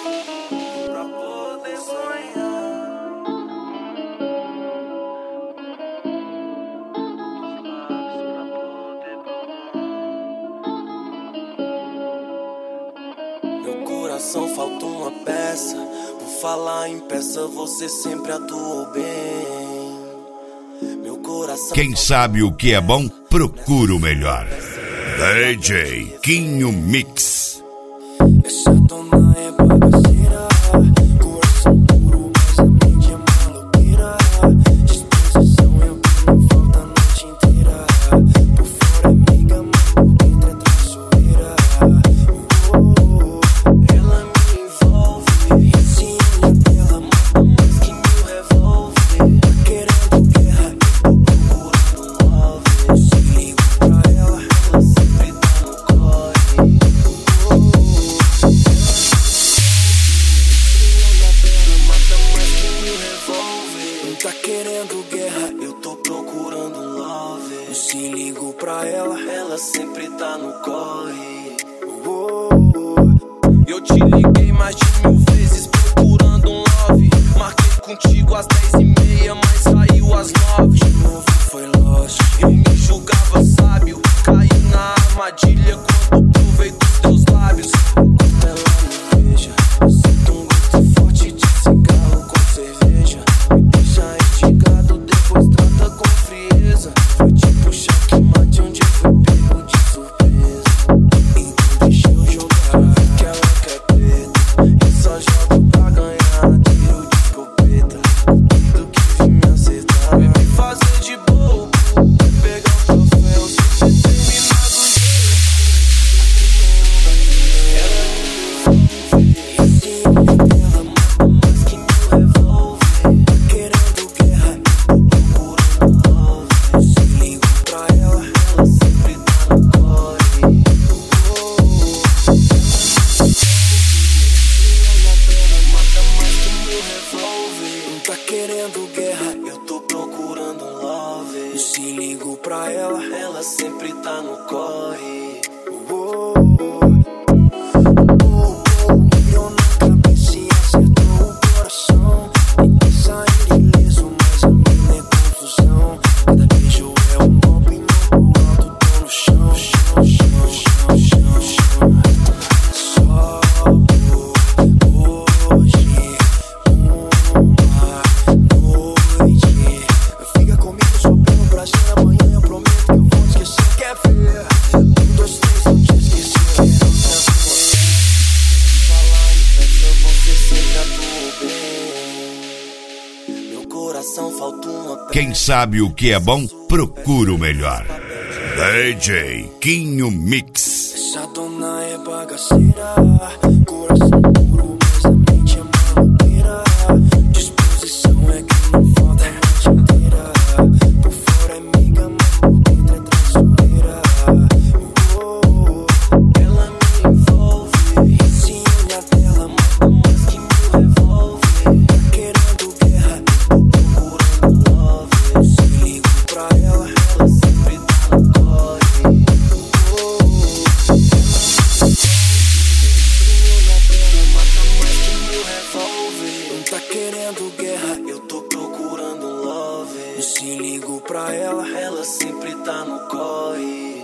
pra poder sonhar. Meu coração falta uma peça. Por falar em peça, você sempre atuou bem. Meu coração. Quem sabe o que é bom, procura o melhor. DJ Quinho Mix. Essa dona é bagaceira, coração puro, mas a mente é maloqueira. Disposição é o que não falta a noite inteira. Por fora é amiga, mas por dentro é traiçoeira. Ela me envolve, esse olhar dela mata mais que 1000 revólver. Querendo guerra, eu tô procurando love. Se ligo pra ela, ela sempre tá no corre. Tá querendo guerra, eu tô procurando um love. Eu se ligo pra ela, ela sempre tá no corre. Eu te liguei mais de 1000 vezes procurando um love. Marquei contigo às 10h30, mas saiu às 9. De novo foi lost. Eu me julgava sábio, caí na armadilha quando provei dos teus lábios. Enquanto ela me beija, eu sinto um gosto forte de cigarro com cerveja. Já instigado, depois trata com frieza. Foi tipo checkmate onde foi pego de surpresa. Então deixa eu jogar, que ela quer preta. Eu só jogo pra ganhar, tiro de escopeta. Cupido que vim me acertar, vai me fazer de bobo, vai pegar o troféu se você terminar do jeito. Ela me envolve, esse olhar dela mata mais que 1000 revólver. Querendo guerra, eu tô procurando love. Se ligo pra ela, ela sempre tá no corre. Esse olhar dela mata mais que 1000 revólver. Não tá querendo guerra, eu tô procurando love. Se ligo pra ela, ela sempre tá no corre. Mirou na cabeça e acertou o coração. Tentei sair ileso, mas a mina é confusão. Cada beijo é um golpe, não pro alto, tô no chão, chão, chão, chão, chão, chão. Só hoje, uma noite. Fica comigo só pelo prazer, amanhã eu prometo que eu vou esquecer. Quer ver? 1, 2, 3, não te esqueci. Falar em festa, você sempre atuou bem. Meu coração falta uma peça. Quem sabe o que é bom, procura o melhor. DJ Quinho Mix. Essa dona é bagaceira, coração puro, mas a mente é maloqueira. Disposição é que não falta a noite inteira. Por fora é amiga, mas por dentro é traiçoeira. Ela me envolve, esse olhar dela mata mais que 1000 revólver. Querendo guerra, eu tô procurando love. Se ligo pra ela, ela sempre tá no corre. Não tá querendo guerra, eu tô procurando love. Eu se ligo pra ela, ela sempre tá no corre.